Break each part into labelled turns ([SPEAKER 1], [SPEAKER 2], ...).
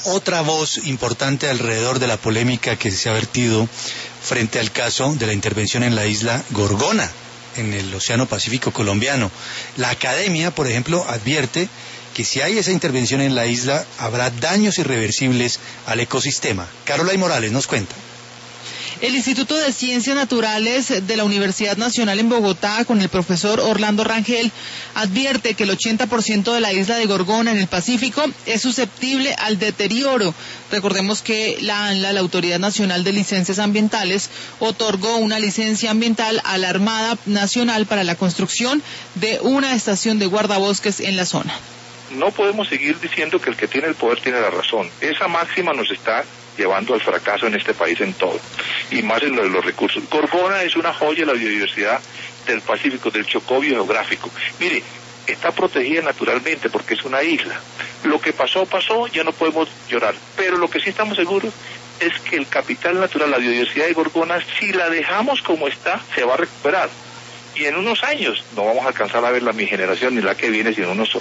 [SPEAKER 1] otra voz importante alrededor de la polémica que se ha vertido frente al caso de la intervención en la isla Gorgona, en el Océano Pacífico colombiano. La academia, por ejemplo, advierte que si hay esa intervención en la isla, habrá daños irreversibles al ecosistema. Carolay Morales nos cuenta.
[SPEAKER 2] El Instituto de Ciencias Naturales de la Universidad Nacional en Bogotá, con el profesor Orlando Rangel, advierte que el 80% de la isla de Gorgona en el Pacífico es susceptible al deterioro. Recordemos que la ANLA, la Autoridad Nacional de Licencias Ambientales, otorgó una licencia ambiental a la Armada Nacional para la construcción de una estación de guardabosques en la zona.
[SPEAKER 3] No podemos seguir diciendo que el que tiene el poder tiene la razón. Esa máxima nos está llevando al fracaso en este país en todo, y más en lo de los recursos. Gorgona es una joya de la biodiversidad del Pacífico, del Chocó geográfico. Mire, está protegida naturalmente porque es una isla. Lo que pasó, pasó, ya no podemos llorar. Pero lo que sí estamos seguros es que el capital natural, la biodiversidad de Gorgona, si la dejamos como está, se va a recuperar. Y en unos años, no vamos a alcanzar a verla mi generación ni la que viene, sino unos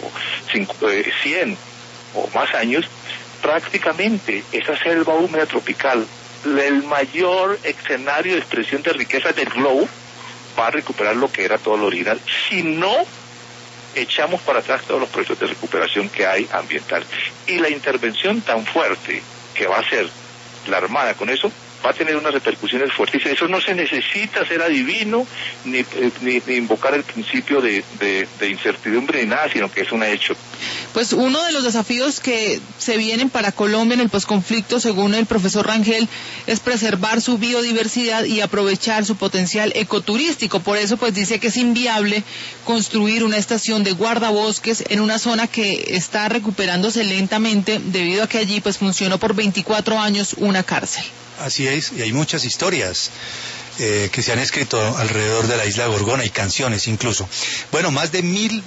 [SPEAKER 3] 100 o más años, prácticamente esa selva húmeda tropical, el mayor escenario de expresión de riqueza del globo, va a recuperar lo que era todo lo original, si no echamos para atrás todos los proyectos de recuperación que hay ambiental. Y la intervención tan fuerte que va a hacer la Armada con eso, va a tener unas repercusiones fuertísimas. Eso no se necesita ser adivino, ni invocar el principio de incertidumbre ni nada, sino que es un hecho.
[SPEAKER 2] Pues uno de los desafíos que se vienen para Colombia en el posconflicto, según el profesor Rangel, es preservar su biodiversidad y aprovechar su potencial ecoturístico. Por eso, pues dice que es inviable construir una estación de guardabosques en una zona que está recuperándose lentamente, debido a que allí pues funcionó por 24 años una cárcel.
[SPEAKER 1] Así es, y hay muchas historias que se han escrito alrededor de la isla Gorgona y canciones incluso. Bueno, más de 1000